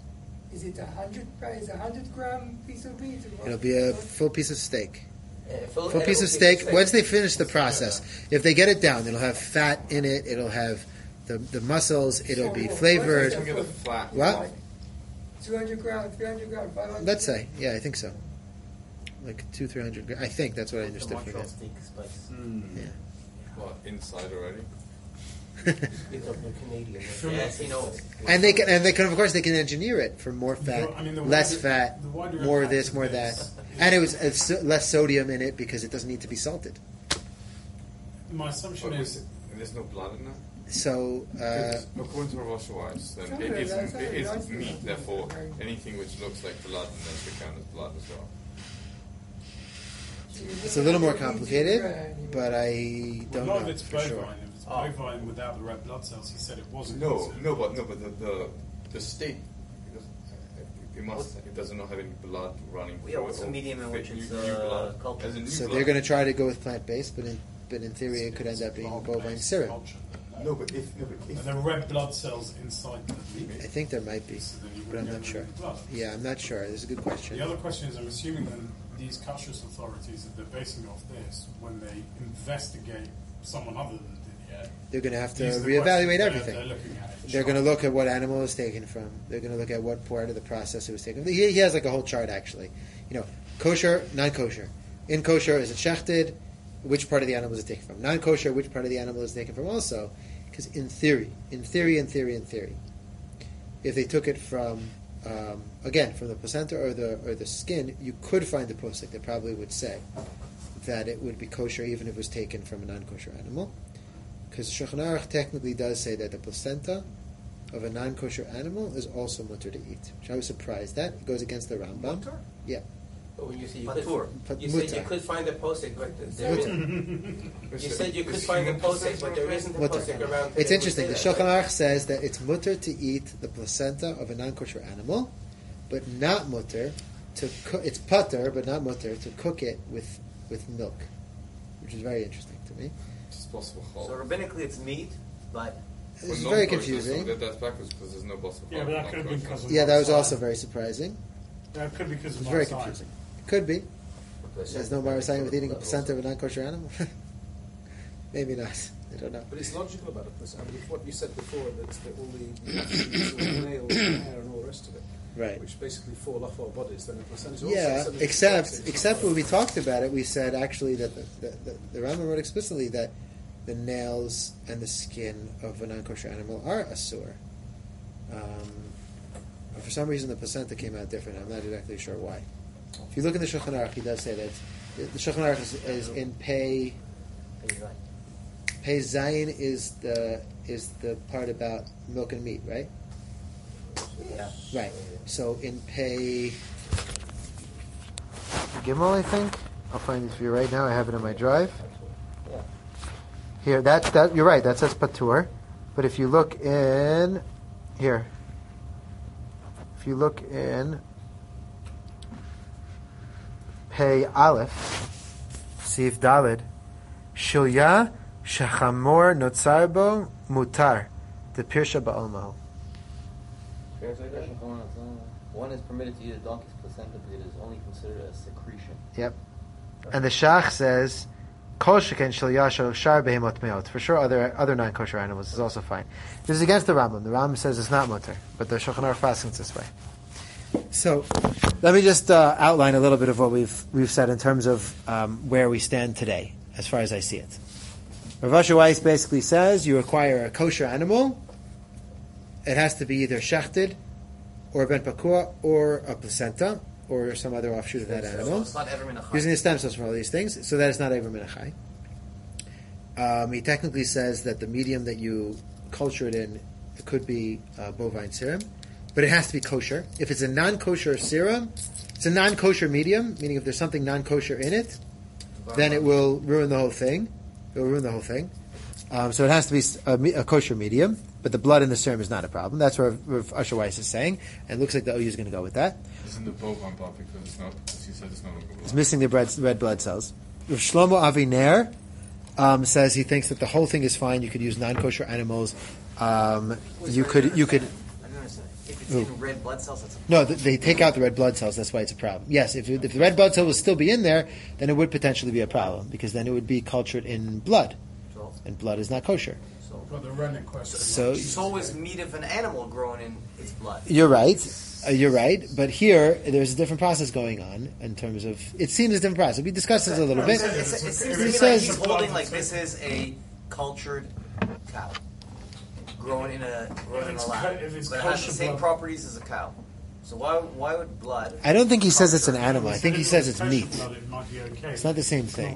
Speaker 5: 100-gram piece of meat?
Speaker 1: It'll be a full piece of steak.
Speaker 3: Full
Speaker 1: Piece of steak. Once they finish the process, if they get it down, it'll have fat in it. It'll have the muscles. It'll be flavored. What?
Speaker 5: 200 grams, 300 grams, 500.
Speaker 1: Let's say, yeah, I think so. Like 200-300 grams. I think that's what I understood from
Speaker 2: Montreal
Speaker 1: it.
Speaker 2: steak spice.
Speaker 1: Yeah.
Speaker 7: What, inside already?
Speaker 3: Canadian.
Speaker 2: Yes, he knows.
Speaker 1: And they can of course they can engineer it for more fat, less fat, more of this, more of that, and it's less sodium in it because it doesn't need to be salted.
Speaker 6: My assumption is
Speaker 7: there's no blood in it.
Speaker 1: So
Speaker 7: According to Rosh Weiss, then it is meat. Therefore, anything which looks like blood then should count as blood as well.
Speaker 1: it's a little more complicated, but I don't
Speaker 6: a lot
Speaker 1: know
Speaker 6: of it's
Speaker 1: for sure.
Speaker 6: bovine. If it's bovine without the red blood cells, he said it wasn't.
Speaker 7: No, but the steak, it does not have any blood running through
Speaker 2: Yeah,
Speaker 7: it.
Speaker 2: what's the
Speaker 7: or
Speaker 2: medium in which it's
Speaker 7: new blood.
Speaker 2: cultured?
Speaker 7: As in new
Speaker 1: So
Speaker 7: blood.
Speaker 1: they're going to try to go with plant-based, but in theory it could end up being bovine serum.
Speaker 6: Culture.
Speaker 7: No, but if
Speaker 6: Are there red blood cells inside the meat?
Speaker 1: I think there might be,
Speaker 6: So then you
Speaker 1: but I'm
Speaker 6: wouldn't
Speaker 1: not
Speaker 6: get
Speaker 1: sure.
Speaker 6: rid of the blood.
Speaker 1: Yeah, I'm not sure. This is a good question.
Speaker 6: The other question is, I'm assuming then these kashrus authorities that they're basing off this, when they investigate someone other than Didier,
Speaker 1: They're going to have to
Speaker 6: these are the
Speaker 1: reevaluate
Speaker 6: questions
Speaker 1: everything.
Speaker 6: They're looking at it.
Speaker 1: They're going to look at what animal it was taken from. They're going to look at what part of the process it was taken. He has like a whole chart actually. Kosher, non-kosher. In kosher, is it shechted? Which part of the animal is it taken from? Non-kosher, which part of the animal is taken from also? Because in theory, if they took it from, again, from the placenta or the skin, you could find the posek that probably would say that it would be kosher even if it was taken from a non-kosher animal. Because Shulchan Aruch technically does say that the placenta of a non-kosher animal is also mutter to eat, which I was surprised at. It goes against the Rambam.
Speaker 2: Mutter?
Speaker 1: Yeah.
Speaker 3: But when you say
Speaker 2: Patur.
Speaker 3: you said you could find a posek, but there isn't. You said you could find a posek, but there isn't a
Speaker 1: Mutter.
Speaker 3: posek around.
Speaker 1: It's
Speaker 3: today.
Speaker 1: interesting. The
Speaker 3: Would say
Speaker 1: Shulchan Aruch says that it's mutter to eat the placenta of a non-kosher animal but not mutter to cook. It's putter, but not mutter to cook it with milk, which is very interesting to me.
Speaker 7: It's possible.
Speaker 2: So rabbinically, it's meat, but
Speaker 1: it's very confusing.
Speaker 7: That's backwards because there's no possible.
Speaker 6: Yeah, but that could have been because of
Speaker 1: that was also very surprising.
Speaker 6: That could be because of
Speaker 1: it's very confusing. Could be. There's no marasayim with eating a placenta of a non-kosher animal. Maybe not. I don't know.
Speaker 8: But it's logical about it. I mean, what you said before, that all the nails and hair and all the rest of it,
Speaker 1: right,
Speaker 8: which basically fall off our bodies, then the placenta.
Speaker 1: Yeah, except when we talked about it, we said actually that the Rambam wrote explicitly that the nails and the skin of a non-kosher animal are asur. For some reason, the placenta came out different. I'm not exactly sure why. If you look in the Shulchan Aruch, he does say that the Shulchan Aruch is in Pei Zayin is the part about milk and meat, right?
Speaker 2: Yeah.
Speaker 1: Right. So in Pei Gimel, I think I'll find it for you right now. I have it in my drive.
Speaker 2: Yeah.
Speaker 1: Here, that you're right. That says patur, but if you look in here, if you look in Pei Aleph, Sif Daled, Shilya Shachamor Notzarbo Mutar, the Pirsha Ba'almahu.
Speaker 2: One is permitted to eat a donkey's placenta, but it is only considered a secretion.
Speaker 1: Yep. And the Shach says, Kol Sheken Shilya Shar Behemot Meot. For sure, other non-kosher animals is also fine. This is against the Rambam. The Rambam says it's not mutar, but the Shulchan Aruch fastens this way. So, let me just outline a little bit of what we've said in terms of where we stand today, as far as I see it. Rav Asher Weiss basically says you acquire a kosher animal, it has to be either shechted, or ben pakua, or a placenta, or some other offshoot of that animal.
Speaker 2: It's not ever minachai.
Speaker 1: Using the stem cells from all these things, so that it's not ever minachai. He technically says that the medium that you culture it in, it could be bovine serum, but it has to be kosher. If it's a non-kosher serum, it's a non-kosher medium, meaning if there's something non-kosher in it, then it will ruin the whole thing. It will ruin the whole thing. So it has to be a kosher medium, but the blood in the serum is not a problem. That's what Rav Asher Weiss is saying, and it looks like the OU is going to go with that.
Speaker 7: Isn't the bovine part because it's not? Because you said it's not.
Speaker 1: It's missing the red blood cells. Rav Shlomo Aviner says he thinks that the whole thing is fine. You could use non-kosher animals. You could.
Speaker 2: I don't understand. If it's in red blood cells, that's a
Speaker 1: No, they take out the red blood cells. That's why it's a problem. Yes, if the red blood cell will still be in there, then it would potentially be a problem because then it would be cultured in blood, and blood is not kosher.
Speaker 6: But the rennet question.
Speaker 1: So
Speaker 2: is meat of an animal grown in its blood.
Speaker 1: You're right. You're right. But here, there's a different process going on in terms of. It seems a different process. We discussed this a little bit.
Speaker 2: It seems to me like he's holding like this is a cultured cow. Grown in a lab. But it has the same properties as a cow. So why would blood?
Speaker 1: I don't think he says it's an animal. I think he says it's meat. It's not the same thing.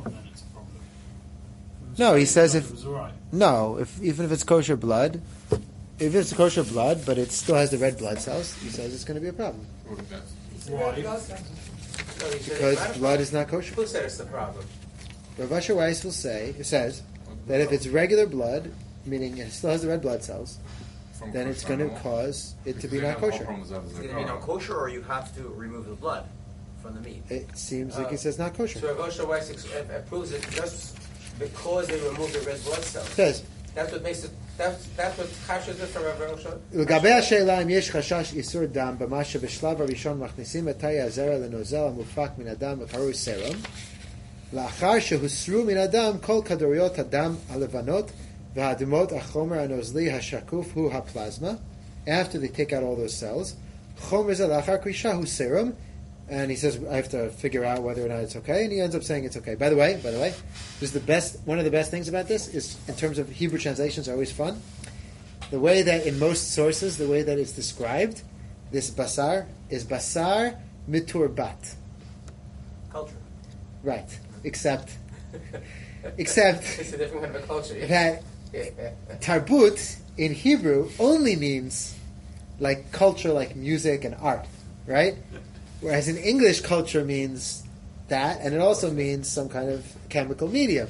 Speaker 1: No, he says even if it's kosher blood, if it's kosher blood, but it still has the red blood cells, he says it's going to be a problem.
Speaker 6: Why?
Speaker 1: Because blood is not kosher.
Speaker 3: Who said it's the problem?
Speaker 1: Rav Asher Weiss says that if it's regular blood, meaning it still has the red blood cells, then it's going to cause it to be not kosher.
Speaker 2: It's going to be not kosher, or you have to remove the blood from the meat.
Speaker 1: It seems like he says not kosher.
Speaker 3: So Rav Asher Weiss approves it just because they remove the red blood cells.
Speaker 1: Says.
Speaker 3: That's what makes it. That's what chashes it from Rav Asher.
Speaker 1: לגבי השאלה אם יש חשש איסור דם במה שבשלב הראשון מכניסים את תאי הזרע לנוזל המופק מן הדם וקרוי סרום, לאחר שהוסרו מן הדם כל כדוריות הדם הלבנות והאדומות החומר הנוזלי השקוף הוא הפלזמה. After they take out all those cells, חומר זה לאחר קרישה הוא סרום. And he says, I have to figure out whether or not it's okay, and he ends up saying it's okay. By the way, this is one of the best things about this is in terms of Hebrew translations are always fun. The way that in most sources, the way that it's described, this basar is basar miturbat.
Speaker 3: Culture.
Speaker 1: Right. Except
Speaker 3: it's a different kind of a culture.
Speaker 1: That tarbut in Hebrew only means like culture, like music and art, right? Whereas in English, culture means that, and it also means some kind of chemical medium.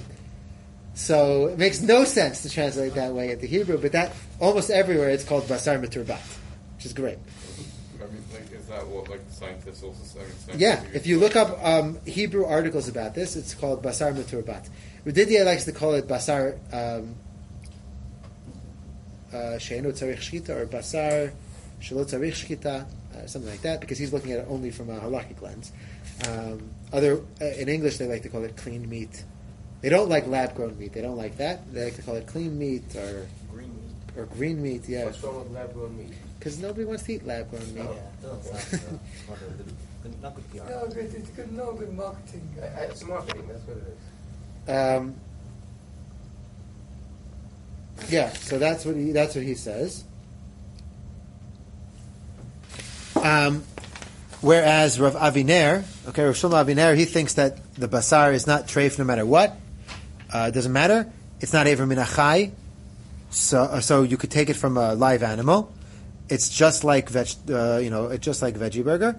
Speaker 1: So it makes no sense to translate that way into Hebrew, but that almost everywhere it's called basar miturbat, which is great.
Speaker 7: I mean, like, that what like scientists also say?
Speaker 1: Yeah, if you look up Hebrew articles about this, it's called basar meturbat. Redidia likes to call it basar she'eno tzarich shchita or basar shelo tzarich shchita, something like that, because he's looking at it only from a halachic lens. In English, they like to call it clean meat. They don't like lab-grown meat. They don't like that. They like to call it clean meat or
Speaker 3: green meat.
Speaker 1: Or green meat. Yeah.
Speaker 3: What's wrong with lab-grown meat?
Speaker 1: Because nobody wants to eat lab-grown meat.
Speaker 2: Not good PR.
Speaker 5: No, but it's good. No good marketing.
Speaker 3: It's marketing. That's what it is.
Speaker 1: Yeah. So that's what he says. Whereas Rav Aviner, Rav Shlomo Aviner, he thinks that the basar is not treif no matter what. It doesn't matter. It's not ever min achai. So you could take it from a live animal. It's just like it's just like veggie burger.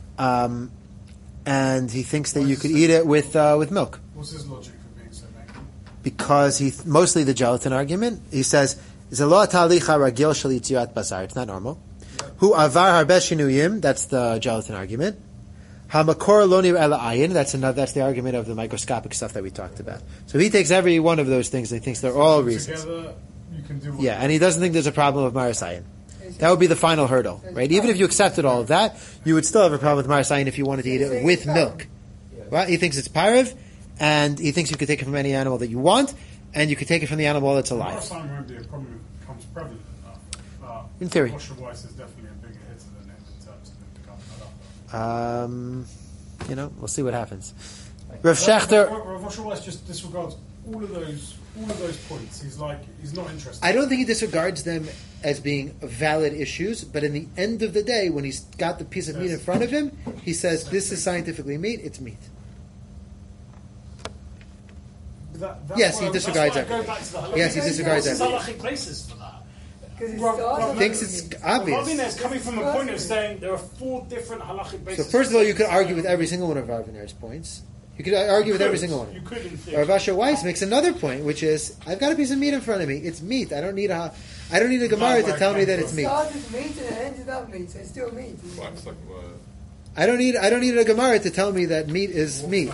Speaker 1: And he thinks that you could eat it with milk.
Speaker 6: What's his logic for being so negative?
Speaker 1: Because mostly the gelatin argument. He says, "Zelo talicha ragil shel yitzirat basar." It's not normal. Hu avar harbe shinuyim. That's the gelatin argument. Hamakor lo nir'eh la'ayin. That's the argument of the microscopic stuff that we talked about. So he takes every one of those things and he thinks they're all reasons.
Speaker 6: Together, you can do
Speaker 1: and he doesn't think there's a problem with marasayin. That would be the final hurdle, right? Even if you accepted all of that, you would still have a problem with marasayin if you wanted to eat it with milk. Right? He thinks it's pyrev, and he thinks you could take it from any animal that you want, and you could take it from the animal that's alive.
Speaker 6: Marasayin won't be a problem if it becomes prevalent enough.
Speaker 1: In theory.
Speaker 6: Kosher Weiss is definitely a bigger hitter than him in terms of it becoming enough.
Speaker 1: We'll see what happens. Rav Shechter.
Speaker 6: Rav Weiss just disregards all of those points. He's not interested.
Speaker 1: I don't think he disregards them as being valid issues, but in the end of the day, when he's got the piece of meat in front of him, he says, "This is scientifically meat. It's meat." Yes, he disregards everything. Yes, he disregards everything.
Speaker 6: What's the halachic basis for that?
Speaker 1: He thinks it's obvious.
Speaker 6: Rav Aviner is coming from a point of saying there are 4 different halachic bases.
Speaker 1: So first of all, you could argue with every single one of Rav Aviner's points. You could argue with every single one.
Speaker 6: You could, in theory.
Speaker 1: Rav Asher Weiss makes another point, which is, I've got a piece of meat in front of me. It's meat. I don't need a Gemara to tell me that it's meat.
Speaker 5: It started meat and it ended up meat, so it's still meat.
Speaker 1: I don't need a Gemara to tell me that meat is meat.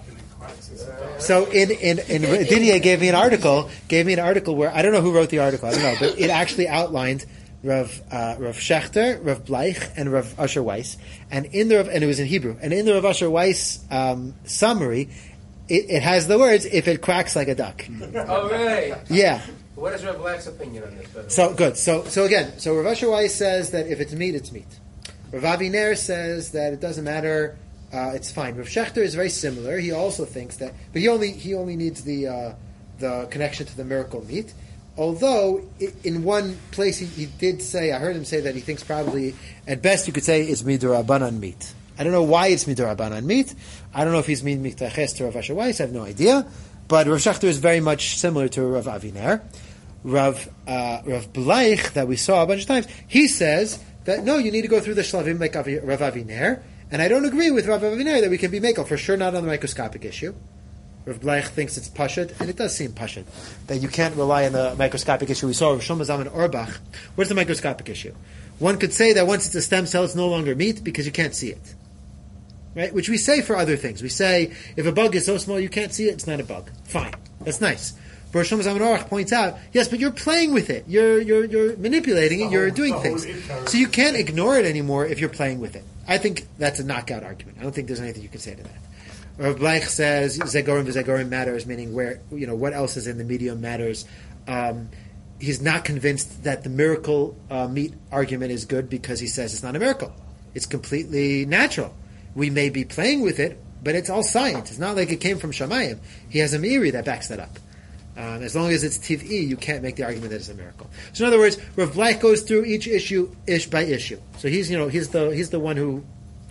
Speaker 1: So in Didier gave me an article where I don't know who wrote the article. I don't know, but it actually outlined Rav Shechter, Rav Bleich, and Rav Asher Weiss, and it was in Hebrew. And in the Rav Asher Weiss summary, it has the words "if it quacks like a duck."
Speaker 3: Oh, really?
Speaker 1: Yeah.
Speaker 3: What is Rav Bleik's opinion on this?
Speaker 1: So good. So again, Rav Asher Weiss says that if it's meat, it's meat. Rav Aviner says that it doesn't matter. It's fine. Rav Shechter is very similar. He also thinks that, but he only needs the connection to the miracle meat. Although in one place he did say, I heard him say that he thinks probably at best you could say it's midurabanan meat. I don't know why it's midurabanan meat. I don't know if he's mitaches to Rav Asher Weiss. I have no idea. But Rav Shechter is very much similar to Rav Aviner. Rav Bleich, that we saw a bunch of times, he says that no, you need to go through the shlavim like Rav Aviner. And I don't agree with Rav Aviner that we can be mekel, for sure not on the microscopic issue. Rav Bleich thinks it's pashut, and it does seem pashut, that you can't rely on the microscopic issue. We saw Rav Shlomo Zalman Auerbach. What's the microscopic issue? One could say that once it's a stem cell, it's no longer meat because you can't see it. Right? Which we say for other things. We say, if a bug is so small you can't see it, it's not a bug. Fine. That's nice. But Rav Shlomo Zalman Auerbach points out, yes, but you're playing with it. You're manipulating it. You're doing things. So you can't ignore it anymore if you're playing with it. I think that's a knockout argument. I don't think there's anything you can say to that. Rav Bleich says zegorim v'zegorim matters, meaning where what else is in the medium matters. He's not convinced that the miracle meat argument is good because he says it's not a miracle. It's completely natural. We may be playing with it, but it's all science. It's not like it came from Shamayim. He has a meiri that backs that up. As long as it's tiv'i, you can't make the argument that it's a miracle. So in other words, Rav Bleich goes through each issue ish by issue. So he's the one who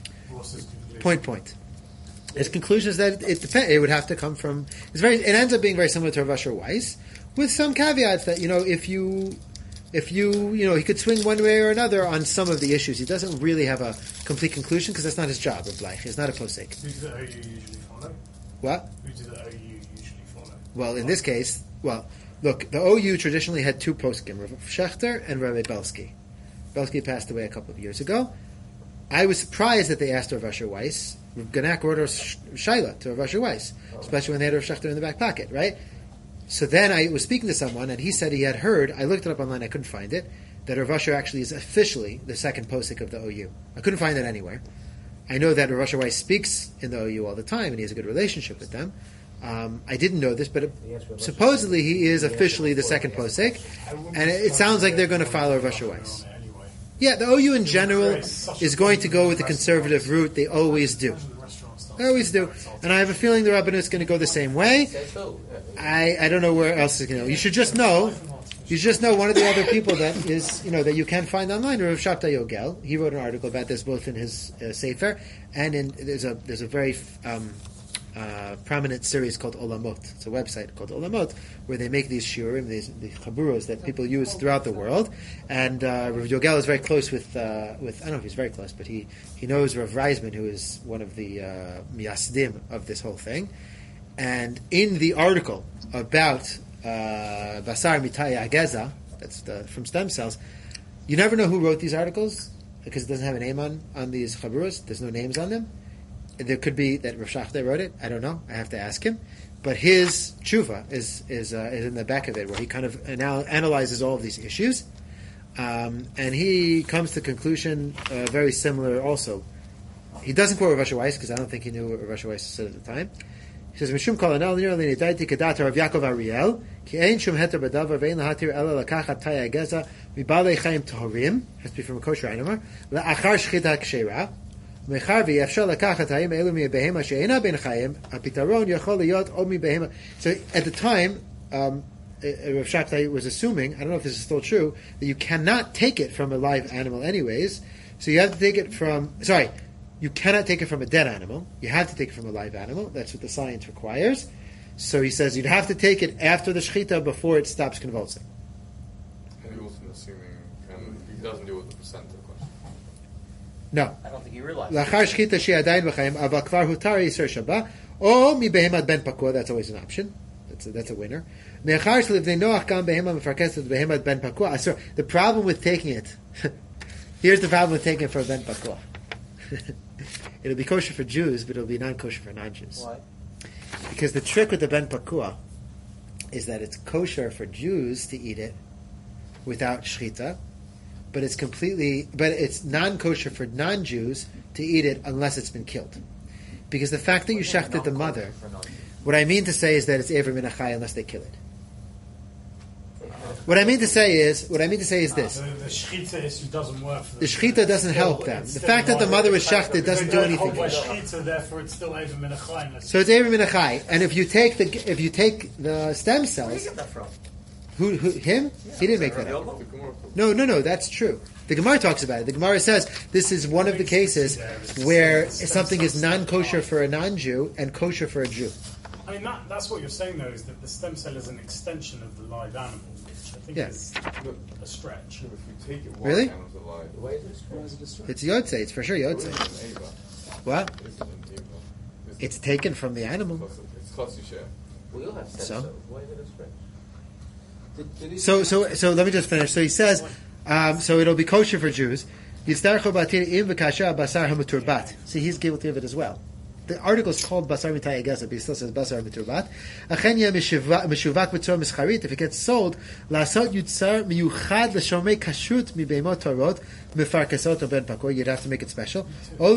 Speaker 1: point. His conclusion is that it would have to come from. It ends up being very similar to Rav Asher Weiss, with some caveats that if you he could swing one way or another on some of the issues. He doesn't really have a complete conclusion because that's not his job. Rav Bleich, he's not a posek.
Speaker 6: Who do the OU usually follow?
Speaker 1: What?
Speaker 6: Who do the OU usually follow?
Speaker 1: Well, in this case, look, the OU traditionally had 2 poskim, Rav Shechter and Rabbi Belsky. Belsky passed away a couple of years ago. I was surprised that they asked Rav Asher Weiss. Ganak wrote a shaila to Rav Asher Weiss, especially when they had Rav Shechter in the back pocket, right? So then I was speaking to someone, and he said he had heard, I looked it up online, I couldn't find it, that Rav Asher actually is officially the second posek of the OU. I couldn't find it anywhere. I know that Rav Asher Weiss speaks in the OU all the time, and he has a good relationship with them. I didn't know this, but supposedly he is officially the second posek, and it sounds like they're going to follow Rav Asher Weiss. Yeah, the OU in general is going to go with the conservative route. They always do. They always do. And I have a feeling the Rabbanut is going to go the same way. I don't know where else it's going to go. You should just know one of the other people that is, that you can find online, Rav Shabtai Yogel. He wrote an article about this both in his Sefer and there's a very prominent series called Olamot. It's a website called Olamot where they make these shiurim, these chaburos that people use throughout the world. And Rav Yogel is very close with I don't know if he's very close, but he knows Rav Reisman, who is one of the miyasdim of this whole thing. And in the article about Basar Mitaya Ageza, that's from stem cells, you never know who wrote these articles because it doesn't have a name on these chaburos. There's no names on them. There could be that Rav Shachter wrote it. I don't know. I have to ask him. But his tshuva is in the back of it, where he kind of analyzes all of these issues, and he comes to the conclusion very similar. Also, he doesn't quote Rav Asher Weiss because I don't think he knew what Rav Asher Weiss said at the time. He says, "Mishum kol anal nir l'nidaiti kedata Rav Yaakov Ariel ki ein shum heter b'davar ve'ein lahatir ela lakachat taya geza mibalei chayim tohorim has to be from a kosher animal la'achar shchita kshera." So at the time, Rav Shatai was assuming, I don't know if this is still true, that you cannot take it from a live animal anyways. So you have to take it you cannot take it from a dead animal. You have to take it from a live animal. That's what the science requires. So he says you'd have to take it after the shechita before it stops convulsing.
Speaker 7: And he wasn't assuming, he doesn't deal with the placenta.
Speaker 1: No.
Speaker 2: I don't think you realize.
Speaker 1: Lachar shchita she'adayin b'chaim aval kvar hutar yisur shaba or mi behemat ben pakua. That's always an option. That's a winner. Me'achar shlivnei noach gam behema mefarkeset behemat ben pakua. The problem with taking it. Here's the problem with taking it for ben pakua. It'll be kosher for Jews, but it'll be non-kosher for non-Jews.
Speaker 2: Why?
Speaker 1: Because the trick with the ben pakua is that it's kosher for Jews to eat it without shchita. But it's non-kosher for non-Jews to eat it unless it's been killed. Because the fact that you shechted the mother, what I mean to say is that it's Ever Min HaChai unless they kill it. What I mean to say is this.
Speaker 6: The shechita issue doesn't work for them.
Speaker 1: The shechita doesn't help them. The fact that the mother was shechted doesn't do anything.
Speaker 6: Shechita, therefore it's still Ever Min HaChai.
Speaker 1: So it's Ever Min HaChai. And if you take the stem cells...
Speaker 2: Where did you get that from?
Speaker 1: Who him? Yeah, he didn't make that up. No, that's true. The Gemara talks about it. The Gemara says this is one of the cases where something is non-kosher for a non-Jew and kosher for a Jew.
Speaker 6: I mean, that's what you're saying, though, is that the stem cell is an extension of the live animal, which I think is a stretch.
Speaker 7: If you take it,
Speaker 1: really?
Speaker 7: Alive,
Speaker 2: why is it a stretch?
Speaker 1: It's Yotzei. It's for sure Yotzei. What? It's taken from the animal.
Speaker 7: It's Chassi Sheh.
Speaker 2: We all have stem cells. Why is it a stretch?
Speaker 1: So let me just finish. So he says, so it'll be kosher for Jews. See, he's guilty of it as well. The article is called Basar Mitaya Geza, but he still says Basar Miturbat. If it gets sold, you'd have to make it special. Or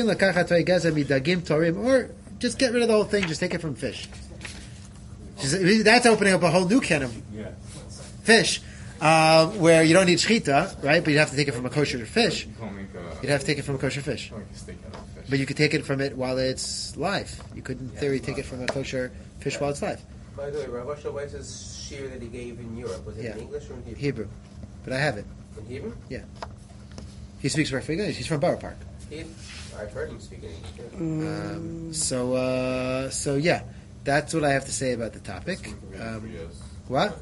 Speaker 1: just get rid of the whole thing, just take it from fish. That's opening up a whole new can of fish, where you don't need shechita, right? But you'd have to take it from a kosher fish. You'd have to take it from a kosher fish. But you could take it from it while it's live. You could, in theory, take it from a kosher fish while it's live.
Speaker 3: By the way, Rav Asher Weiss's shir that he gave in Europe, was it in English or in Hebrew?
Speaker 1: Hebrew. But I have it.
Speaker 3: In Hebrew?
Speaker 1: Yeah. He speaks perfect English. He's from Borough Park.
Speaker 3: I've heard him speak English.
Speaker 1: So yeah, that's what I have to say about the topic. What?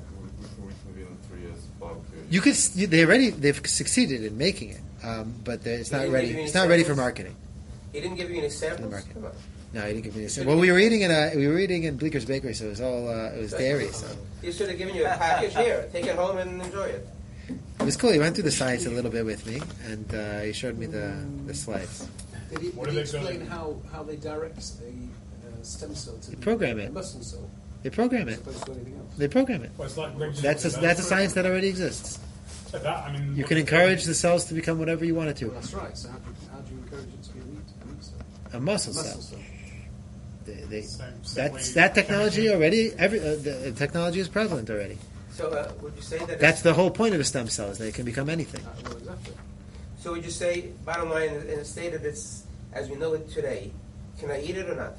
Speaker 1: You could. They've succeeded in making it, but it's not ready. It's not ready for marketing.
Speaker 3: He didn't give you any samples.
Speaker 1: No, he didn't give me any samples. Well, we were eating in Bleeker's Bakery, so it was all it was dairy. So
Speaker 3: he should have given you a package here. Take it home and enjoy it.
Speaker 1: was cool. He went through the science a little bit with me, and he showed me the slides.
Speaker 8: Did he explain how they direct a stem cell to
Speaker 1: program it.
Speaker 8: A muscle cell?
Speaker 1: They program it. They program it.
Speaker 6: Well, it's like
Speaker 1: that's a science that already exists.
Speaker 6: So that, I mean,
Speaker 1: you can encourage the cells to become whatever you want it to.
Speaker 8: Well, that's right. So how do you encourage it to be a meat cell?
Speaker 1: A muscle cell. That technology already. The technology is prevalent already.
Speaker 3: So would you say that
Speaker 1: that's the whole point of a stem cell? Is they can become anything.
Speaker 8: Well, exactly.
Speaker 3: So would you say, bottom line, in a state of this as we know it today, can I eat it or not?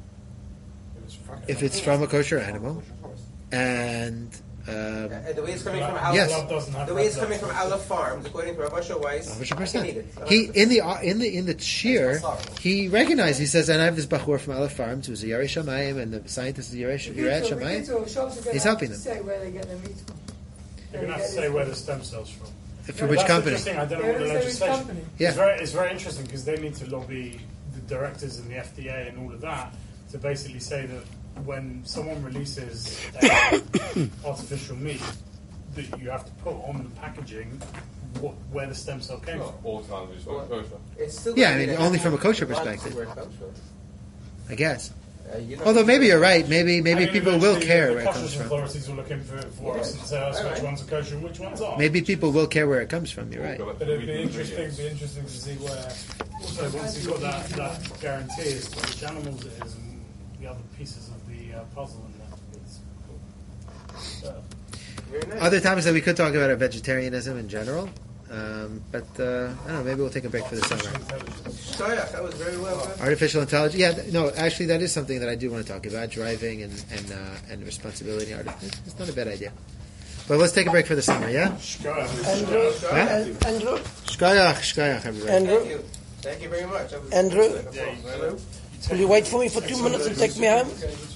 Speaker 1: If it's from a kosher animal, and
Speaker 3: the way it's coming from Aleph,
Speaker 1: yes,
Speaker 3: the way it's coming from Aleph Farms, according to Rav Asher Weiss,
Speaker 1: 100%. He in the shir, he recognized. He says, "And I have this bachur from Aleph Farms who's a Yarei Shamayim, and the scientist is Yarei Shamayim. He's helping them."
Speaker 6: They're going to have to say where the stem cells from.
Speaker 1: For which company?
Speaker 6: I don't know what the legislation.
Speaker 1: Yeah.
Speaker 6: It's very interesting because they need to lobby the directors and the FDA and all of that to basically say that when someone releases artificial meat, that you have to put on the packaging where the stem cell came from.
Speaker 7: All times it's not kosher.
Speaker 1: Yeah, I mean, only from a kosher perspective. I guess. Although maybe you're right. Maybe people will care where it comes from.
Speaker 6: Authorities will look in for us and tell us which ones are kosher and which ones aren't.
Speaker 1: Maybe people will care where it comes from. You're right.
Speaker 6: But it'd be interesting to see where. Also, once you've got that guarantee as to which animals it is and the other pieces of the puzzle in that. It's cool.
Speaker 1: Other topics that we could talk about are vegetarianism in general. But I don't know. Maybe we'll take a break for the summer.
Speaker 3: That was very well done.
Speaker 1: Artificial intelligence. Yeah, no. Actually, that is something that I do want to talk about. Driving and responsibility. It's not a bad idea. But let's take a break for the summer. Yeah.
Speaker 5: Andrew.
Speaker 1: Shkayach, everybody.
Speaker 5: Andrew.
Speaker 3: Thank you very much.
Speaker 5: Andrew. Will you wait for me for 2 minutes to take me home?